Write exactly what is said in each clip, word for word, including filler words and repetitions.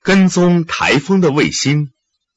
跟踪台风的卫星。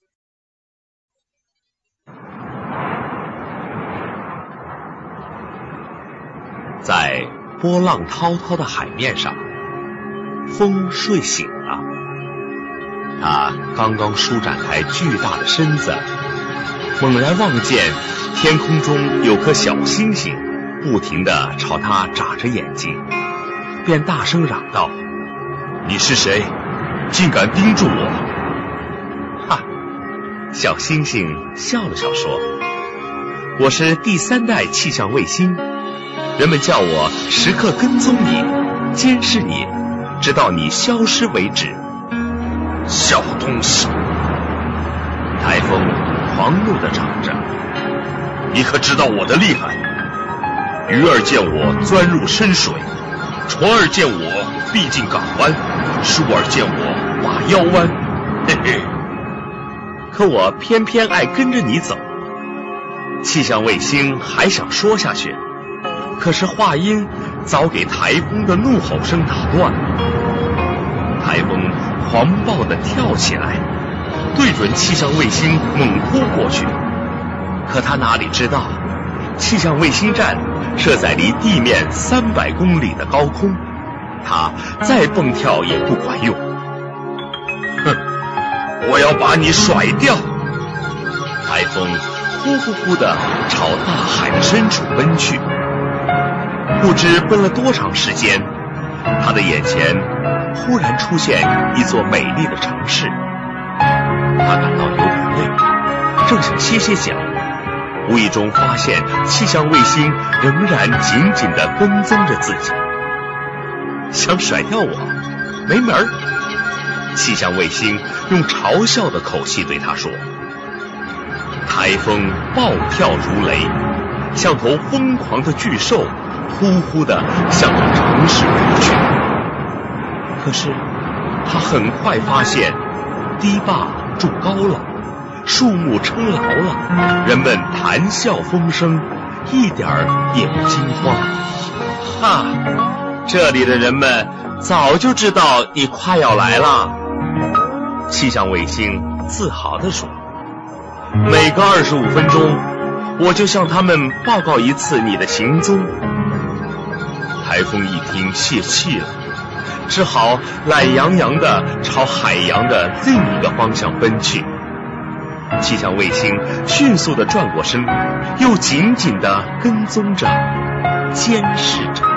在波浪滔滔的海面上，风睡醒了。他刚刚舒展开巨大的身子，猛然望见天空中有颗小星星不停地朝他眨着眼睛，便大声嚷道：你是谁？竟敢盯住我！哈！小星星笑了笑说：我是第三代气象卫星，人们叫我时刻跟踪你，监视你，直到你消失为止。小东西！台风狂怒地嚷着：你可知道我的厉害？鱼儿见我钻入深水，船儿见我逼近港湾，树儿见我把腰弯，嘿嘿。可我偏偏爱跟着你走。气象卫星还想说下去，可是话音早给台风的怒吼声打断了。台风狂暴地跳起来，对准气象卫星猛扑过去。可他哪里知道，气象卫星站设在离地面三百公里的高空，他再蹦跳也不管用。哼，我要把你甩掉！台风呼呼呼地朝大海的深处奔去，不知奔了多长时间，他的眼前忽然出现一座美丽的城市。他感到有点累，正想歇歇脚，无意中发现气象卫星仍然紧紧地跟踪着自己。想甩掉我？没门儿！气象卫星用嘲笑的口气对他说。台风暴跳如雷，像头疯狂的巨兽，呼呼地向着城市扑去。可是他很快发现，堤坝筑高了，树木撑牢了，人们谈笑风生，一点儿也不惊慌。哈，这里的人们早就知道你快要来了。气象卫星自豪地说，每隔二十五分钟我就向他们报告一次你的行踪。台风一听泄气了，只好懒洋洋地朝海洋的另一个方向奔去。气象卫星迅速地转过身，又紧紧地跟踪着，监视着。